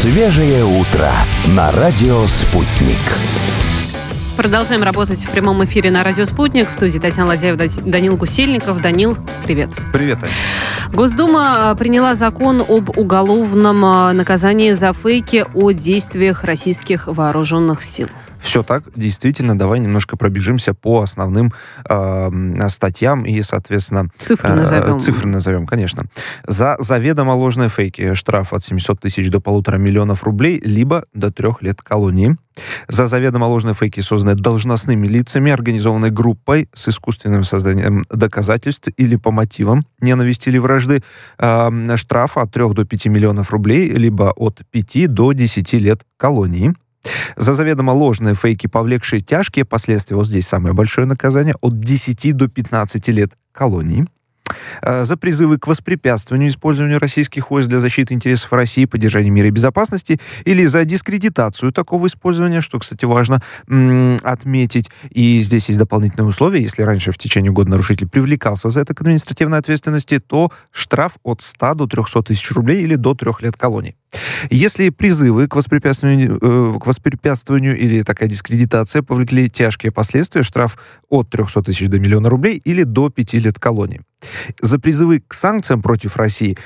Свежее утро на радио «Спутник». Продолжаем работать в прямом эфире на радио «Спутник». В студии Татьяна Ладяева, Данил Гусельников. Данил, привет. Привет, Ань. Госдума приняла закон об уголовном наказании за фейки о действиях российских вооруженных сил. Все так, действительно. Давай немножко пробежимся по основным статьям и, соответственно... Цифры назовем. Цифры назовем, конечно. За заведомо ложные фейки штраф от 700 тысяч до 1,5 миллиона рублей, либо до 3 лет колонии. За заведомо ложные фейки, созданные должностными лицами, организованной группой с искусственным созданием доказательств или по мотивам ненависти или вражды, штраф от 3 до 5 миллионов рублей, либо от 5 до 10 лет колонии. За заведомо ложные фейки, повлекшие тяжкие последствия, вот здесь самое большое наказание, от 10 до 15 лет колонии. За призывы к воспрепятствованию использованию российских войск для защиты интересов России, поддержания мира и безопасности, или за дискредитацию такого использования, что, кстати, важно отметить. И здесь есть дополнительные условия. Если раньше в течение года нарушитель привлекался за это к административной ответственности, то штраф от 100 до 300 тысяч рублей или до 3 лет колонии. Если призывы к воспрепятствованию или такая дискредитация повлекли тяжкие последствия, штраф от 300 тысяч до 1 миллиона рублей или до 5 лет колонии. За призывы к санкциям против России,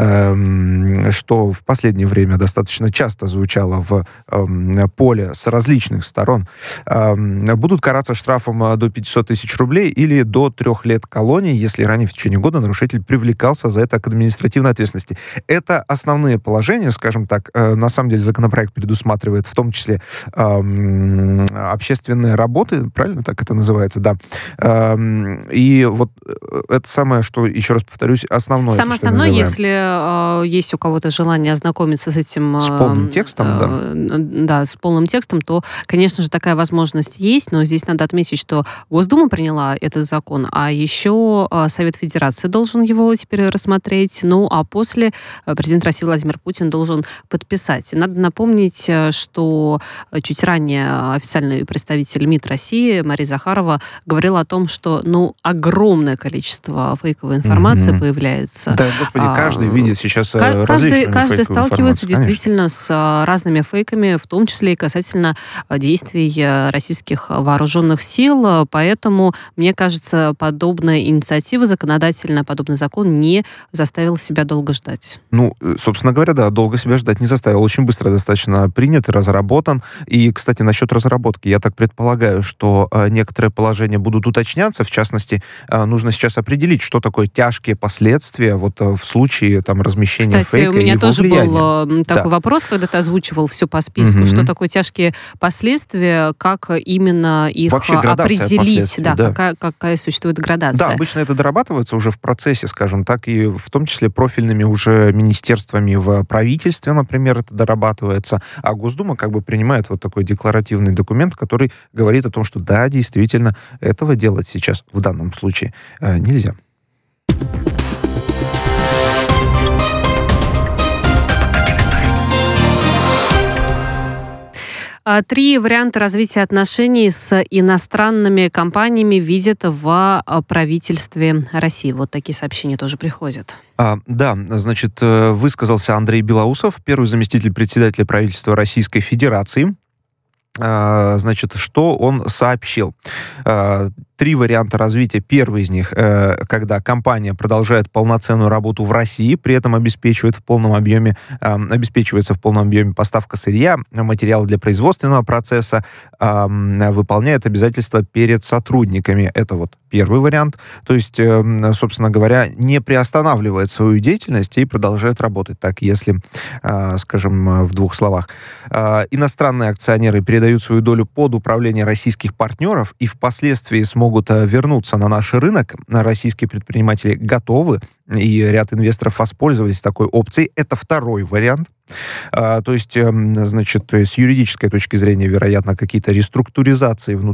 что в последнее время достаточно часто звучало в поле с различных сторон, будут караться штрафом до 500 тысяч рублей или до 3 лет колонии, если ранее в течение года нарушитель привлекался за это к административной ответственности. Это основные положения, скажем так. На самом деле законопроект предусматривает в том числе общественные работы, правильно так это называется, да. И вот это самое, что, еще раз повторюсь, основное. Самое основное, если есть у кого-то желание ознакомиться с этим... С полным текстом, да. Да, с полным текстом, то, конечно же, такая возможность есть, но здесь надо отметить, что Госдума приняла этот закон, а еще Совет Федерации должен его теперь рассмотреть, ну, а после президент России Владимир Путин должен подписать. Надо напомнить, что чуть ранее официальный представитель МИД России Мария Захарова говорила о том, что, ну, огромное количество фейковой информации появляется. Да, господи, каждый видит сейчас различную каждый сталкивается действительно конечно. с разными фейками, в том числе и касательно действий российских вооруженных сил. Поэтому, мне кажется, подобная инициатива законодательная, подобный закон не заставил себя долго ждать. Ну, собственно говоря, да, долго себя ждать не заставил. Очень быстро достаточно принят и разработан. И, кстати, насчет разработки, я так предполагаю, что некоторые положения будут уточняться. В частности, нужно сейчас определить, что такое тяжкие последствия вот в случае там размещения фейка и его влияния. Кстати, у меня тоже был такой вопрос, когда ты озвучивал все по списку, что такое тяжкие последствия, как именно их вообще определить, да. какая существует градация. Да, обычно это дорабатывается уже в процессе, скажем так, и в том числе профильными уже министерствами в правительстве, например, это дорабатывается, а Госдума как бы принимает вот такой декларативный документ, который говорит о том, что да, действительно, этого делать сейчас в данном случае нельзя. Три варианта развития отношений с иностранными компаниями видят в правительстве России. Вот такие сообщения тоже приходят. Да, значит, высказался Андрей Белоусов, первый заместитель председателя правительства Российской Федерации. Значит, что он сообщил? 3 варианта развития. Первый из них, когда компания продолжает полноценную работу в России, при этом обеспечивается в полном объеме поставка сырья, материалов для производственного процесса, выполняет обязательства перед сотрудниками. Это вот первый вариант. То есть, собственно говоря, не приостанавливает свою деятельность и продолжает работать. Так, если, скажем, в 2 словах. Иностранные акционеры передают свою долю под управление российских партнеров и впоследствии смогут вернуться на наш рынок. Российские предприниматели готовы, и ряд инвесторов воспользовались такой опцией. Это второй вариант. То есть, значит, с юридической точки зрения, вероятно, какие-то реструктуризации внутри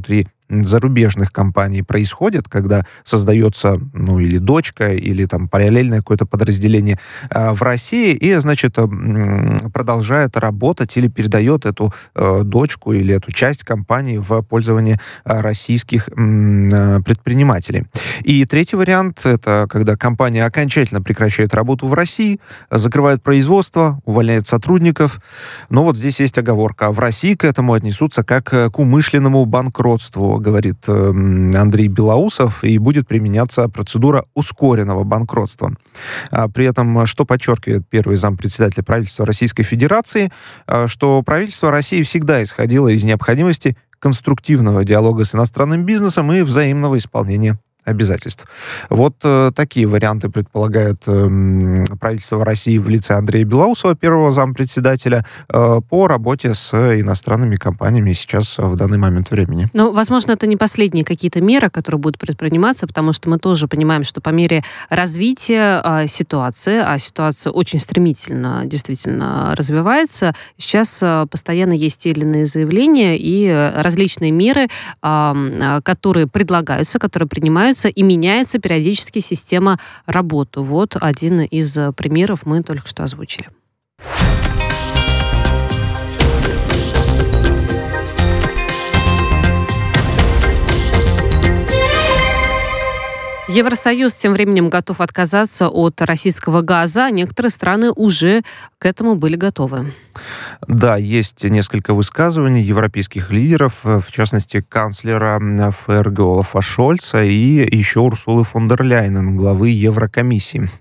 зарубежных компаний происходит, когда создается, или дочка, или там параллельное какое-то подразделение в России, и, значит, продолжает работать или передает эту дочку или эту часть компании в пользование российских предпринимателей. И третий вариант — это когда компания окончательно прекращает работу в России, закрывает производство, увольняет сотрудников. Но вот здесь есть оговорка. В России к этому отнесутся как к умышленному банкротству, говорит Андрей Белоусов, и будет применяться процедура ускоренного банкротства. При этом, что подчеркивает первый зампредседателя правительства Российской Федерации, что правительство России всегда исходило из необходимости конструктивного диалога с иностранным бизнесом и взаимного исполнения обязательств. Вот такие варианты предполагает правительство России в лице Андрея Белоусова, первого зампредседателя, по работе с иностранными компаниями сейчас в данный момент времени. Ну, возможно, это не последние какие-то меры, которые будут предприниматься, потому что мы тоже понимаем, что по мере развития ситуации, а ситуация очень стремительно действительно развивается, сейчас постоянно есть те или иные заявления и различные меры, которые предлагаются, которые принимаются, и меняется периодически система работы. Вот один из примеров мы только что озвучили. Евросоюз тем временем готов отказаться от российского газа. Некоторые страны уже к этому были готовы. Да, есть несколько высказываний европейских лидеров, в частности, канцлера ФРГ Олафа Шольца и еще Урсулы фон дер Ляйен, главы Еврокомиссии.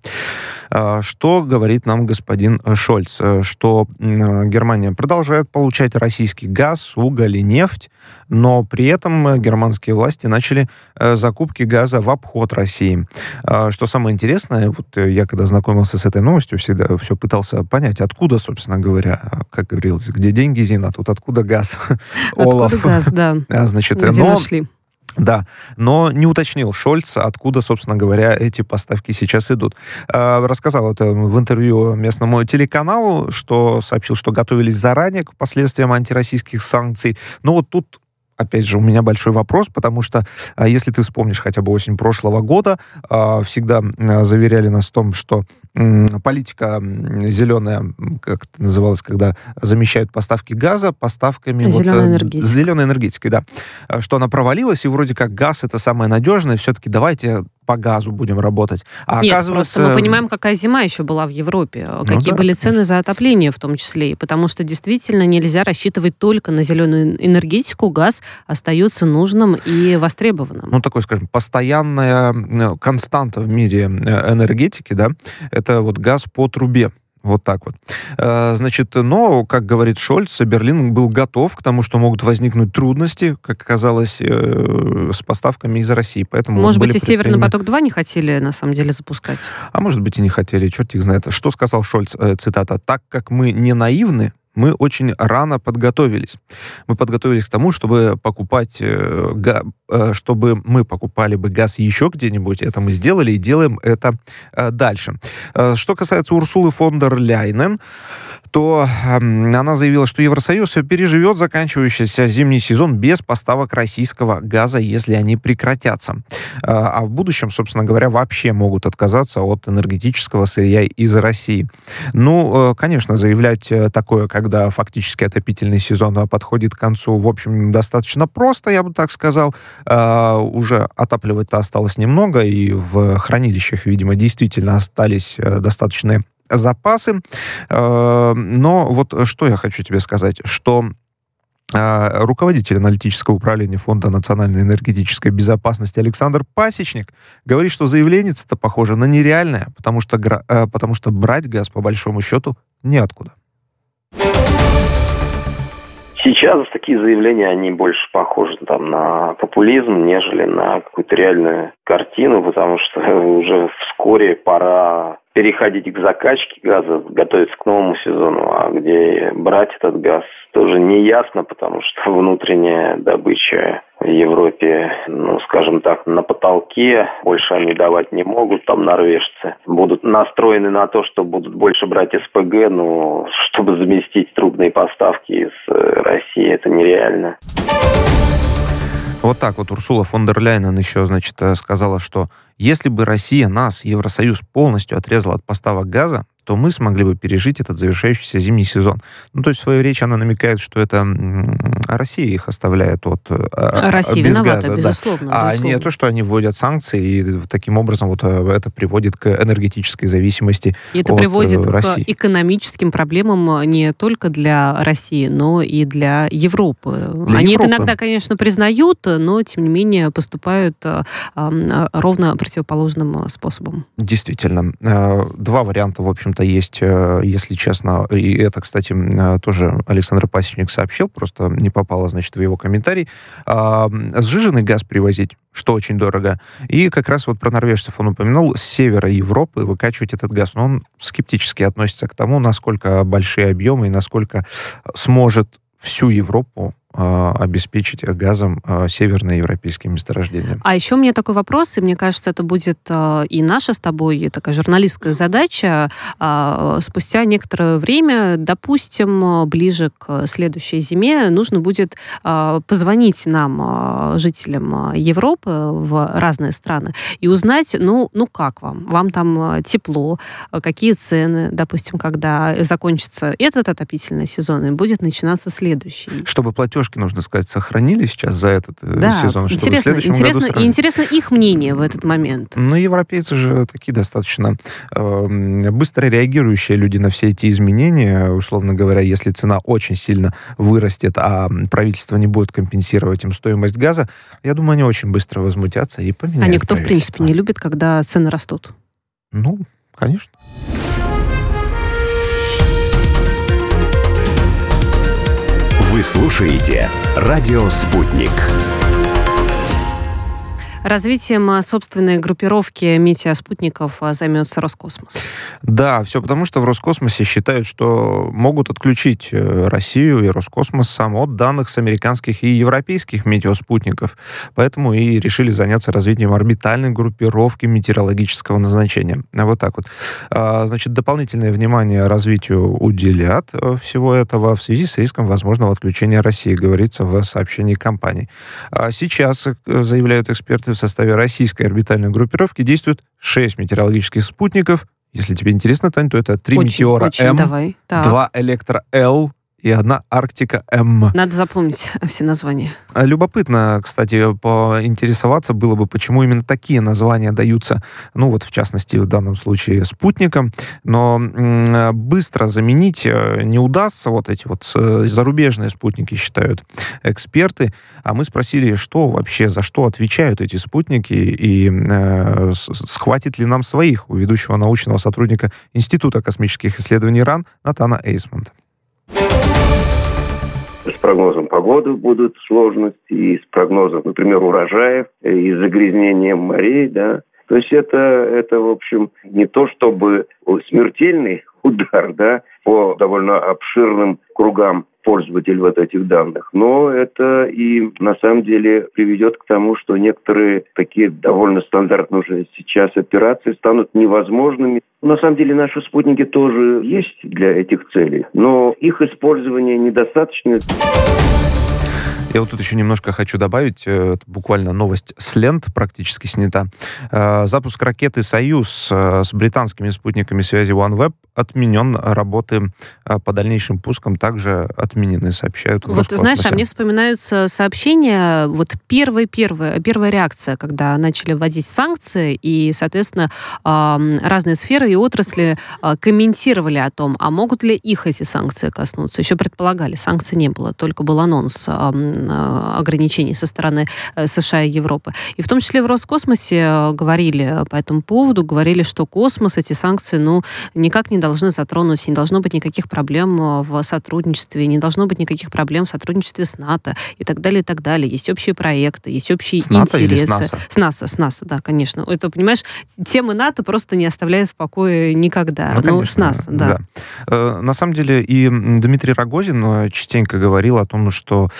Что говорит нам господин Шольц? Что Германия продолжает получать российский газ, уголь и нефть, но при этом германские власти начали закупки газа в обход России. Что самое интересное, вот я когда знакомился с этой новостью, всегда все пытался понять, откуда, собственно говоря, как говорилось, где деньги, Зина, тут откуда газ? Откуда газ, да. Значит, где нашли? Да, но не уточнил Шольц, откуда, собственно говоря, эти поставки сейчас идут. Рассказал это в интервью местному телеканалу, что сообщил, что готовились заранее к последствиям антироссийских санкций. Но вот тут, опять же, у меня большой вопрос, потому что, если ты вспомнишь хотя бы осень прошлого года, всегда заверяли нас в том, что политика зеленая, как это называлось, когда замещают поставки газа поставками зеленой энергетикой, да, что она провалилась, и вроде как газ — это самое надежное, все-таки давайте по газу будем работать. А нет, оказывается... просто мы понимаем, какая зима еще была в Европе, какие были цены за отопление в том числе, потому что действительно нельзя рассчитывать только на зеленую энергетику, газ остается нужным и востребованным. Ну, такой, скажем, постоянная константа в мире энергетики, да, это вот газ по трубе. Вот так вот. Значит, но, как говорит Шольц, Берлин был готов к тому, что могут возникнуть трудности, как оказалось, с поставками из России. Поэтому может быть, и Северный поток-2 не хотели, на самом деле, запускать? А может быть, и не хотели, черт их знает. Что сказал Шольц, цитата, «Так как мы не наивны, мы очень рано подготовились. Мы подготовились к тому, чтобы чтобы мы покупали бы газ еще где-нибудь. Это мы сделали и делаем это дальше». Что касается Урсулы фон дер Ляйен, то она заявила, что Евросоюз переживет заканчивающийся зимний сезон без поставок российского газа, если они прекратятся. А в будущем, собственно говоря, вообще могут отказаться от энергетического сырья из России. Ну, конечно, заявлять такое, когда фактически отопительный сезон подходит к концу, в общем, достаточно просто, я бы так сказал. Уже отапливать-то осталось немного, и в хранилищах, видимо, действительно остались достаточные запасы. Но вот что я хочу тебе сказать, что руководитель аналитического управления Фонда национальной энергетической безопасности Александр Пасечник говорит, что заявление-то похоже на нереальное, потому что брать газ, по большому счету, неоткуда. Сейчас такие заявления, они больше похожи на популизм, нежели на какую-то реальную картину, потому что уже вскоре пора переходить к закачке газа, готовиться к новому сезону, а где брать этот газ тоже не ясно, потому что внутренняя добыча в Европе, скажем так, на потолке, больше они давать не могут, там норвежцы будут настроены на то, что будут больше брать СПГ, но чтобы заместить трубные поставки из России, это нереально. Вот так вот Урсула фон дер Ляйен еще, значит, сказала, что если бы Россия нас, Евросоюз, полностью отрезала от поставок газа, то мы смогли бы пережить этот завершающийся зимний сезон. Ну, то есть в своей речи она намекает, что это Россия их оставляет Россия без виновата, газа. безусловно, Да. А безусловно. не то, что они вводят санкции, и таким образом вот это приводит к энергетической зависимости и это от приводит России. к экономическим проблемам не только для России, но и для Европы. Они это иногда, конечно, признают, но, тем не менее, поступают ровно противоположным способом. Действительно. Два варианта, в общем-то, есть, если честно. И это, кстати, тоже Александр Пасечник сообщил, просто не попало, значит, в его комментарий. Сжиженный газ привозить, что очень дорого. И как раз вот про норвежцев он упомянул, с севера Европы выкачивать этот газ. Но он скептически относится к тому, насколько большие объемы и насколько сможет всю Европу обеспечить газом северноевропейские месторождения. А еще у меня такой вопрос, и мне кажется, это будет и наша с тобой такая журналистская задача. Спустя некоторое время, допустим, ближе к следующей зиме, нужно будет позвонить нам, жителям Европы в разные страны, и узнать, ну как вам? Вам там тепло? Какие цены? Допустим, когда закончится этот отопительный сезон, и будет начинаться следующий. Чтобы платежки, нужно сказать, сохранили сейчас за этот сезон, чтобы в следующем году сохранить. Интересно их мнение в этот момент. Ну, европейцы же такие достаточно быстро реагирующие люди на все эти изменения. Условно говоря, если цена очень сильно вырастет, а правительство не будет компенсировать им стоимость газа, я думаю, они очень быстро возмутятся и поменяют. А никто, в принципе, не любит, когда цены растут. Ну, конечно. Вы слушаете «Радио Спутник». Развитием собственной группировки метеоспутников займется Роскосмос. Да, все потому, что в Роскосмосе считают, что могут отключить Россию и Роскосмос сам от данных с американских и европейских метеоспутников. Поэтому и решили заняться развитием орбитальной группировки метеорологического назначения. Вот так вот. Значит, дополнительное внимание развитию уделят всего этого в связи с риском возможного отключения России, говорится в сообщении компании. Сейчас, заявляют эксперты, в составе российской орбитальной группировки действует 6 метеорологических спутников. Если тебе интересно, Тань, то это 3 метеора М, давай. 2 электро Л и 1 Арктика М. Надо запомнить все названия. Любопытно, кстати, поинтересоваться было бы, почему именно такие названия даются, ну вот в частности в данном случае спутникам, но быстро заменить не удастся. Вот эти вот зарубежные спутники, считают эксперты. А мы спросили, что вообще, за что отвечают эти спутники и схватит ли нам своих, у ведущего научного сотрудника Института космических исследований РАН Натана Эйсмонта. С прогнозом погоды будут сложности, и с прогнозом, например, урожаев, и загрязнением морей, да. То есть это, в общем, не то чтобы смертельный удар, да, по довольно обширным кругам пользователей вот этих данных, но это и на самом деле приведет к тому, что некоторые такие довольно стандартные уже сейчас операции станут невозможными. На самом деле наши спутники тоже есть для этих целей, но их использование недостаточно. Я вот тут еще немножко хочу добавить, это буквально новость с лент практически снята. Запуск ракеты «Союз» с британскими спутниками связи OneWeb отменен, работы по дальнейшим пускам также отменены, сообщают в Роскосмосе. Вот, знаешь, а мне вспоминаются сообщения, вот первая реакция, когда начали вводить санкции, и, соответственно, разные сферы и отрасли комментировали о том, а могут ли их эти санкции коснуться. Еще предполагали, санкций не было, только был анонс ограничений со стороны США и Европы. И в том числе в Роскосмосе говорили по этому поводу, говорили, что космос, эти санкции, никак не должны затронуть, не должно быть никаких проблем в сотрудничестве, не должно быть никаких проблем в сотрудничестве с НАТО и так далее, и так далее. Есть общие проекты, есть общие с НАТО интересы. Или с НАСА? С НАСА, да, конечно. Это, понимаешь, темы НАТО просто не оставляют в покое никогда. Конечно, с НАСА, да. На самом деле и Дмитрий Рогозин частенько говорил о том, что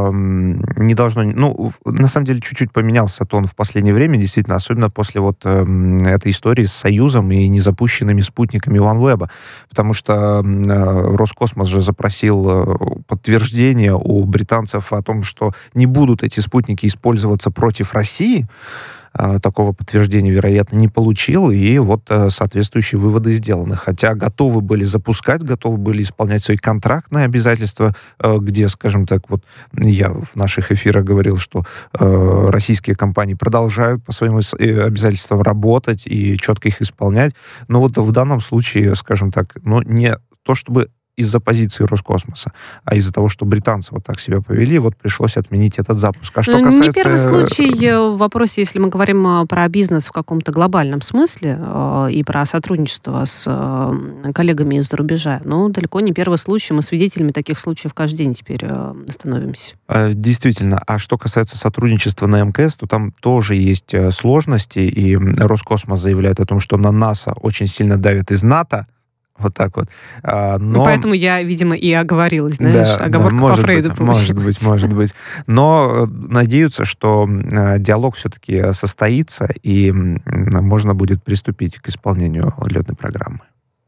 не должно... На самом деле, чуть-чуть поменялся тон в последнее время, действительно, особенно после вот этой истории с Союзом и незапущенными спутниками OneWeb, потому что Роскосмос же запросил подтверждение у британцев о том, что не будут эти спутники использоваться против России. Такого подтверждения, вероятно, не получил, и вот соответствующие выводы сделаны. Хотя готовы были запускать, готовы были исполнять свои контрактные обязательства, где, скажем так, вот я в наших эфирах говорил, что российские компании продолжают по своим обязательствам работать и четко их исполнять. Но вот в данном случае, скажем так, не то чтобы из-за позиции Роскосмоса, а из-за того, что британцы вот так себя повели, вот пришлось отменить этот запуск. А что касается... Не первый случай в вопросе, если мы говорим про бизнес в каком-то глобальном смысле и про сотрудничество с коллегами из-за рубежа. Далеко не первый случай. Мы свидетелями таких случаев каждый день теперь становимся. Действительно. А что касается сотрудничества на МКС, то там тоже есть сложности, и Роскосмос заявляет о том, что на НАСА очень сильно давят из НАТО. Вот так вот. Но... Поэтому я, видимо, и оговорилась, знаешь, оговорка по Фрейду получилась. Может быть. Но надеются, что диалог все-таки состоится, и можно будет приступить к исполнению летной программы.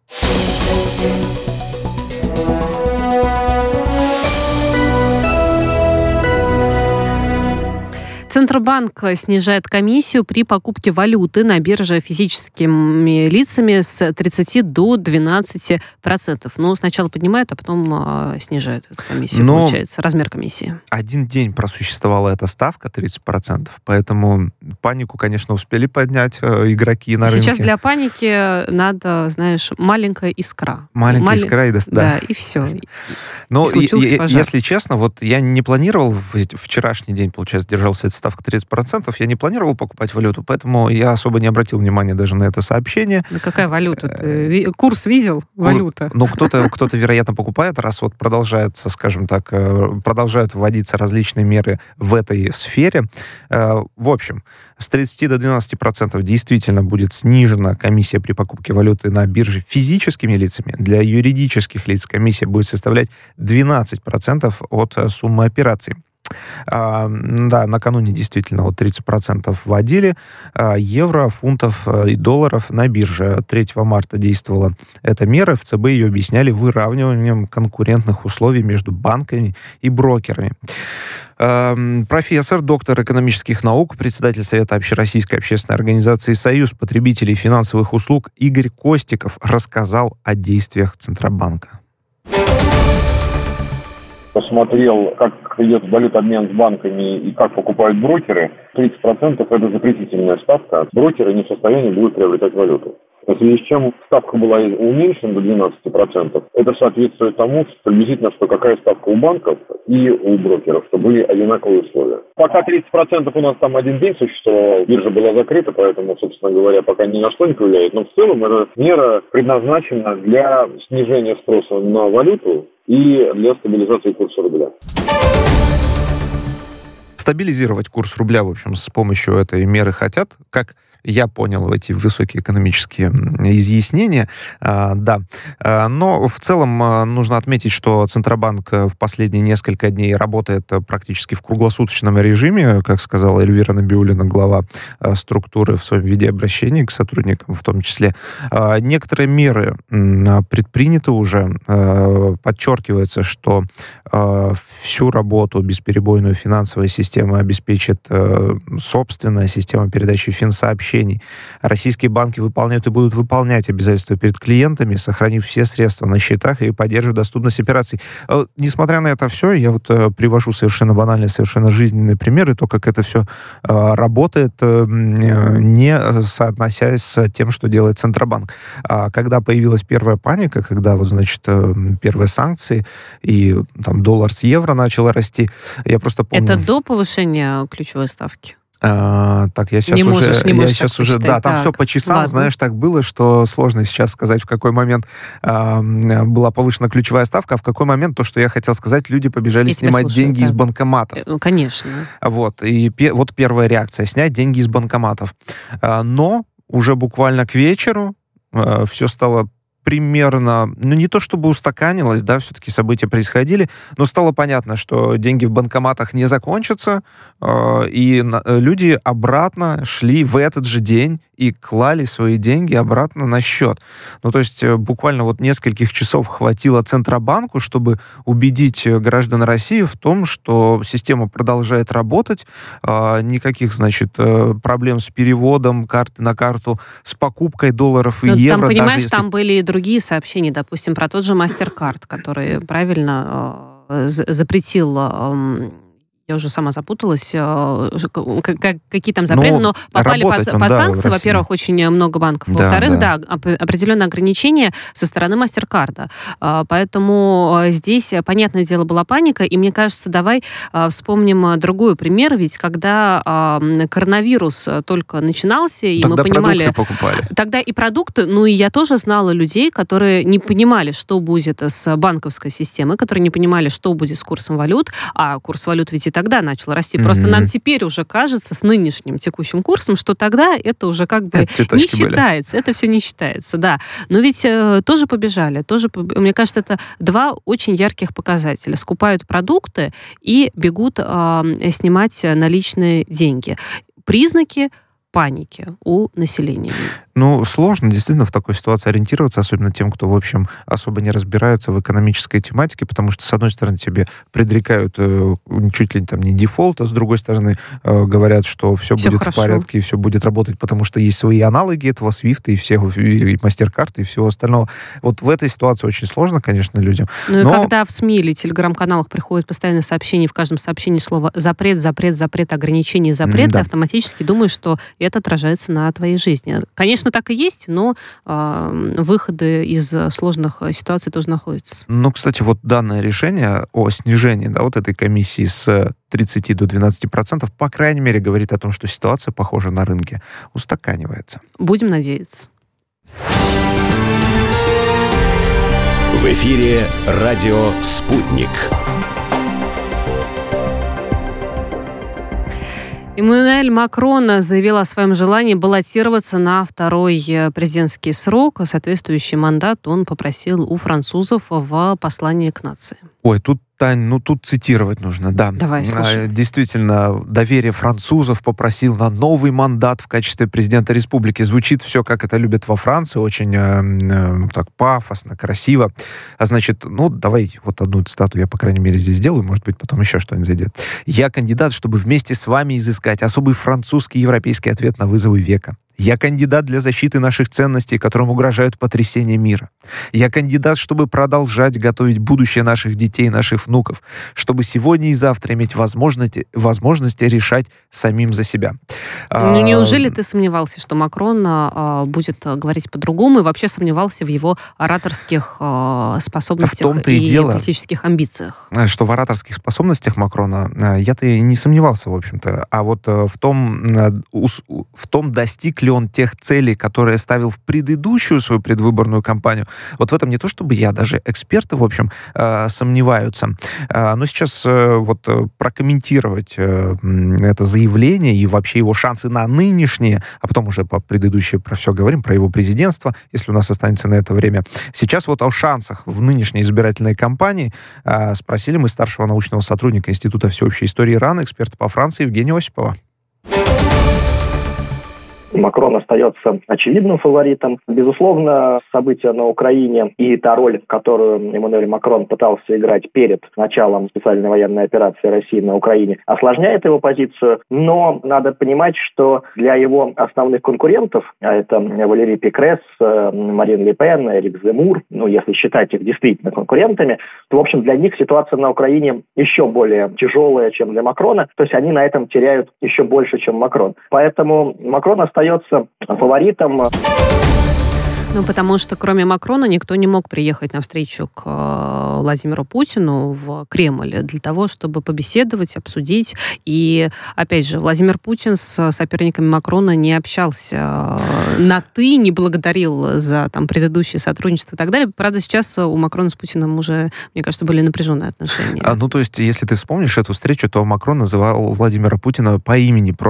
Центробанк снижает комиссию при покупке валюты на бирже физическими лицами с 30 до 12%. Сначала поднимают, а потом снижают эту комиссию, получается, размер комиссии. Один день просуществовала эта ставка 30%, поэтому панику, конечно, успели поднять игроки на рынке. Сейчас для паники надо, знаешь, маленькая искра. Маленькая искра, и да, и все. Если честно, вот я не планировал вчерашний день, получается, держался эта ставка 30%, я не планировал покупать валюту, поэтому я особо не обратил внимания даже на это сообщение. Да какая валюта? Ты курс видел? Валюта. Кто-то, вероятно, покупает, раз вот продолжается, скажем так, продолжают вводиться различные меры в этой сфере. В общем, с 30 до 12% действительно будет снижена комиссия при покупке валюты на бирже физическими лицами. Для юридических лиц комиссия будет составлять 12% от суммы операций. Накануне действительно 30% вводили евро, фунтов и долларов на бирже. 3 марта действовала эта мера. В ЦБ ее объясняли выравниванием конкурентных условий между банками и брокерами. Профессор, доктор экономических наук, председатель Совета Общероссийской общественной организации «Союз потребителей финансовых услуг» Игорь Костиков рассказал о действиях Центробанка. Посмотрел, как идет валютообмен с банками и как покупают брокеры. 30% это запретительная ставка. Брокеры не в состоянии будут приобретать валюту. В связи с чем ставка была уменьшена до 12%. Это соответствует тому, что приблизительно, что какая ставка у банков и у брокеров, что были одинаковые условия. Пока 30% у нас там один день существовала, биржа была закрыта, поэтому, собственно говоря, пока ни на что не влияет. Но в целом эта мера предназначена для снижения спроса на валюту и для стабилизации курса рубля. Стабилизировать курс рубля, в общем, с помощью этой меры хотят, как я понял эти высокие экономические изъяснения, да. Но в целом нужно отметить, что Центробанк в последние несколько дней работает практически в круглосуточном режиме, как сказала Эльвира Набиуллина, глава структуры, в своем виде обращения к сотрудникам в том числе. Некоторые меры предприняты уже. Подчеркивается, что всю работу бесперебойную финансовой системы обеспечит собственная система передачи финсообщений. Российские банки выполняют и будут выполнять обязательства перед клиентами, сохранив все средства на счетах и поддерживая доступность операций. Несмотря на это все, я вот привожу совершенно банальные, совершенно жизненные примеры, то, как это все работает, не соотносясь с тем, что делает Центробанк. Когда появилась первая паника, когда вот, значит, первые санкции и там доллар с евро начало расти, я просто помню... Это до повышения ключевой ставки? Так, я сейчас уже, да, там все по часам, ладно. Знаешь, так было, что сложно сейчас сказать, в какой момент была повышена ключевая ставка, а в какой момент то, что я хотел сказать, люди побежали снимать деньги из банкоматов. Конечно. Вот, и вот первая реакция, снять деньги из банкоматов. Но уже буквально к вечеру все стало примерно, не то чтобы устаканилось, да, все-таки события происходили, но стало понятно, что деньги в банкоматах не закончатся, и люди обратно шли в этот же день и клали свои деньги обратно на счет. Ну, то есть буквально вот нескольких часов хватило Центробанку, чтобы убедить граждан России в том, что система продолжает работать, никаких, значит, проблем с переводом карты на карту, с покупкой долларов и евро. Там, понимаешь, даже если... там были и другие сообщения, допустим, про тот же MasterCard, который правильно запретил... Я уже сама запуталась, какие там запреты, но попали под санкции. Во-первых, очень много банков. Во-вторых, да, определенные ограничения со стороны MasterCard. Поэтому здесь, понятное дело, была паника. И мне кажется, давай вспомним другой пример. Ведь когда коронавирус только начинался, и тогда мы понимали... продукты покупали. Тогда и продукты, и я тоже знала людей, которые не понимали, что будет с банковской системой, которые не понимали, что будет с курсом валют. А курс валют ведь и тогда начал расти. Просто нам теперь уже кажется с нынешним текущим курсом, что тогда это уже как бы не считается. Это все не считается, да. Но ведь тоже побежали. Мне кажется, это два очень ярких показателя. Скупают продукты и бегут снимать наличные деньги. Признаки паники у населения. Сложно действительно в такой ситуации ориентироваться, особенно тем, кто, в общем, особо не разбирается в экономической тематике, потому что, с одной стороны, тебе предрекают чуть ли там не дефолт, а с другой стороны, говорят, что все будет хорошо в порядке и все будет работать, потому что есть свои аналоги этого SWIFT и MasterCard и всего остального. Вот в этой ситуации очень сложно, конечно, людям. И когда в СМИ или телеграм-каналах приходят постоянные сообщения, в каждом сообщении слово «запрет», ограничение, запрет, ты автоматически думаешь, что это отражается на твоей жизни. Конечно, так и есть, но выходы из сложных ситуаций тоже находятся. Кстати, вот данное решение о снижении вот этой комиссии с 30 до 12%, по крайней мере, говорит о том, что ситуация, похоже, на рынке устаканивается. Будем надеяться. В эфире радио «Спутник». Эммануэль Макрон заявил о своем желании баллотироваться на второй президентский срок. Соответствующий мандат он попросил у французов в послании к нации. Ой, тут, Тань, тут цитировать нужно, да. Давай, слушай. Действительно, доверие французов попросил на новый мандат в качестве президента республики. Звучит все, как это любят во Франции, очень так пафосно, красиво. А значит, давай вот одну цитату я, по крайней мере, здесь сделаю, может быть, потом еще что-нибудь зайдет. «Я кандидат, чтобы вместе с вами изыскать особый французский европейский ответ на вызовы века. Я кандидат для защиты наших ценностей, которым угрожают потрясения мира. Я кандидат, чтобы продолжать готовить будущее наших детей, наших внуков, чтобы сегодня и завтра иметь возможность решать самим за себя». Неужели ты сомневался, что Макрон будет говорить по-другому, и вообще сомневался в его ораторских способностях и политических амбициях? Что в ораторских способностях Макрона я-то и не сомневался, в общем-то. А вот в том, достиг ли он тех целей, которые ставил в предыдущую свою предвыборную кампанию. Вот в этом не то, чтобы я, даже эксперты, в общем, сомневаются. Но сейчас вот прокомментировать это заявление и вообще его шансы на нынешнее, а потом уже по предыдущее про все говорим, про его президентство, если у нас останется на это время. Сейчас вот о шансах в нынешней избирательной кампании спросили мы старшего научного сотрудника Института всеобщей истории РАН, эксперта по Франции Евгения Осипова. Макрон остается очевидным фаворитом. Безусловно, события на Украине и та роль, которую Эммануэль Макрон пытался играть перед началом специальной военной операции России на Украине, осложняет его позицию. Но надо понимать, что для его основных конкурентов, а это Валерий Пекрес, Марин Ле Пен, Эрик Земмур, если считать их действительно конкурентами, то, в общем, для них ситуация на Украине еще более тяжелая, чем для Макрона. То есть они на этом теряют еще больше, чем Макрон. Поэтому Макрон остается фаворитом. Потому что кроме Макрона никто не мог приехать на встречу к Владимиру Путину в Кремль для того, чтобы побеседовать, обсудить. И, опять же, Владимир Путин с соперниками Макрона не общался на «ты», не благодарил за предыдущее сотрудничество и так далее. Правда, сейчас у Макрона с Путиным уже, мне кажется, были напряженные отношения. То есть, если ты вспомнишь эту встречу, то Макрон называл Владимира Путина по имени просто.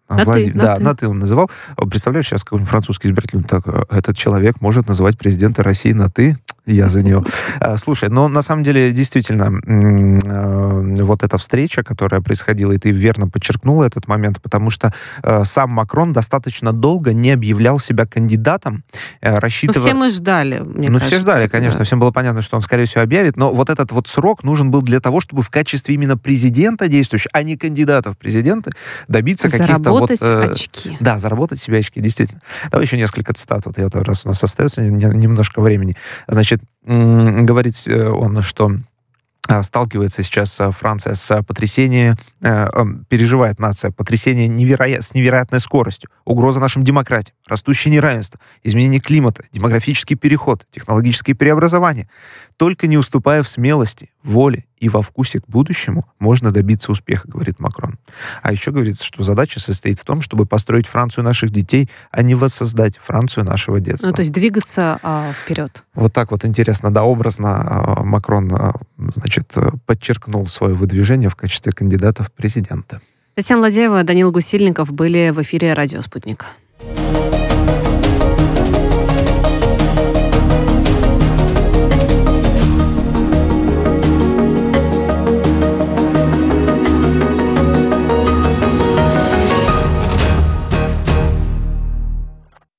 На «ты» он называл. Представляешь, сейчас какой-нибудь французский избиратель, так, этот человек может называть президента России на «ты»? Я за него. Слушай, но на самом деле, действительно, вот эта встреча, которая происходила, и ты верно подчеркнула этот момент, потому что сам Макрон достаточно долго не объявлял себя кандидатом, рассчитывая... Все мы ждали, мне кажется. Все ждали, конечно. Да. Всем было понятно, что он, скорее всего, объявит, но вот этот вот срок нужен был для того, чтобы в качестве именно президента действующего, а не кандидата в президенты, добиться каких-то вот... Заработать очки. Да, заработать себе очки, действительно. Давай еще несколько цитат, вот раз у нас остается немножко времени. Значит, говорит он, что сталкивается сейчас Франция с потрясением, переживает нация потрясение с невероятной скоростью, угроза нашим демократиям, растущее неравенство, изменение климата, демографический переход, технологические преобразования. Только не уступая в смелости, воле и во вкусе к будущему, можно добиться успеха, говорит Макрон. А еще говорится, что задача состоит в том, чтобы построить Францию наших детей, а не воссоздать Францию нашего детства. Ну, то есть двигаться вперед. Вот так вот интересно, да, образно Макрон, значит, подчеркнул свое выдвижение в качестве кандидата в президенты. Татьяна Ладяева, Данил Гусельников были в эфире «Радио Спутник».